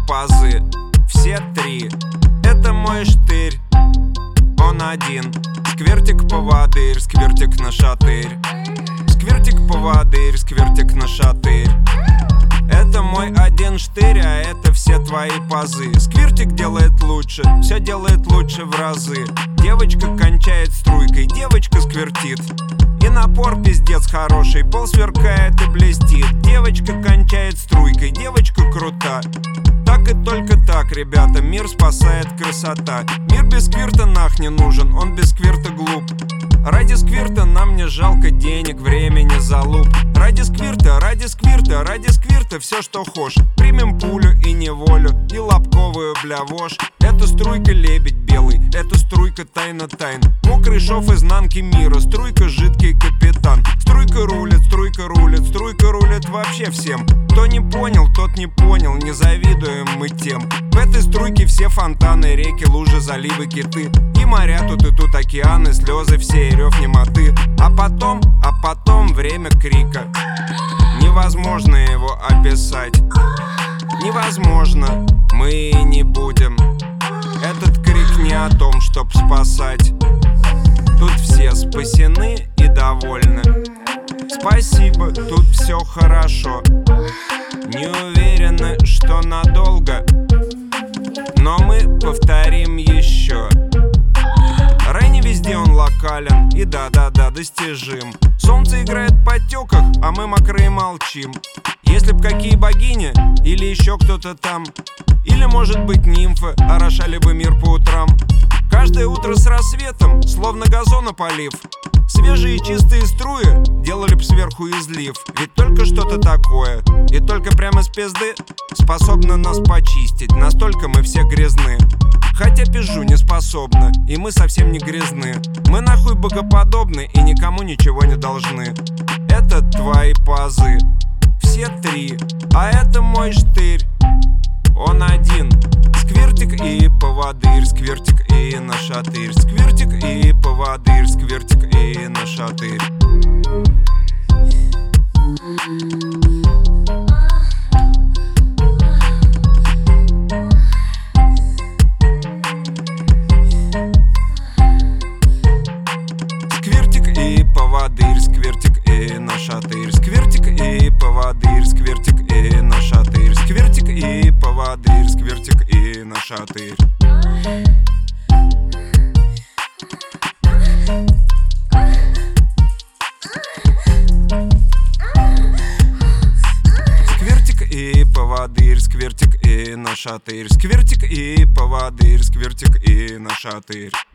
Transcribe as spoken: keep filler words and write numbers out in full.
пазы, все три. Это мой штырь, он один. Сквертик поводырь, сквертик на шатырь. Сквертик поводырь, сквертик на шатырь. Это мой один штырь, а это все твои пазы. Сквертик делает лучше, все делает лучше в разы. Девочка кончает струйкой, девочка сквертит. И напор пиздец хороший, пол сверкает и блестит. Девочка кончает струйкой, девочка крута. Так и только так, ребята, мир спасает красота. Мир без сквирта нах не нужен, он без сквирта глуп. Ради сквирта нам не жалко денег, времени, залуп. Ради сквирта, ради сквирта, ради сквирта все, что хошь. Примем пулю и неволю, и лобковую бля вошь. Это струйка лебедь белый, это струйка тайна тайн. Мокрый шов изнанки мира, струйка жидкий капитан. Струйка рулит, струйка рулит, струйка рулит вообще всем. Кто не понял, тот не понял, не завидуем мы тем. В этой струйке все фонтаны, реки, лужи, заливы, киты. И моря тут и тут, океаны, слезы все и рев немоты. А потом, а потом время крика. Невозможно его описать. Невозможно, мы и не будем. Этот крик не о том, чтоб спасать. Тут все спасены и довольны. Спасибо, тут все хорошо. Не уверены, что надолго, но мы повторим еще. Рай не везде он локален и да-да-да достижим. Солнце играет в потеках, а мы мокрые молчим. Если б какие богини или еще кто-то там, или может быть нимфы орошали бы мир по утрам. Каждое утро с рассветом, словно газон опалив, свежие чистые струи делали б сверху излив. Ведь только что-то такое, и только прямо с пизды способно нас почистить. Настолько мы все грязны. Хотя пизжу не способна, и мы совсем не грязны. Мы нахуй богоподобны и никому ничего не должны. Это твои пазы, все три, а это мой штырь, он один. Сквертик и поводырь, сквертик и на шатырь. Сквертик и поводырь, сквертик и на шатырь. Сквертик и поводырь, сквертик и на шатырь. Сквертик и поводырь, сквертик и на шатырь. Сквертик и поводырь, сквертик и на шатырь. Сквертик и поводырь, сквертик и на шатырь. Сквертик и поводырь, сквертик и на шатырь.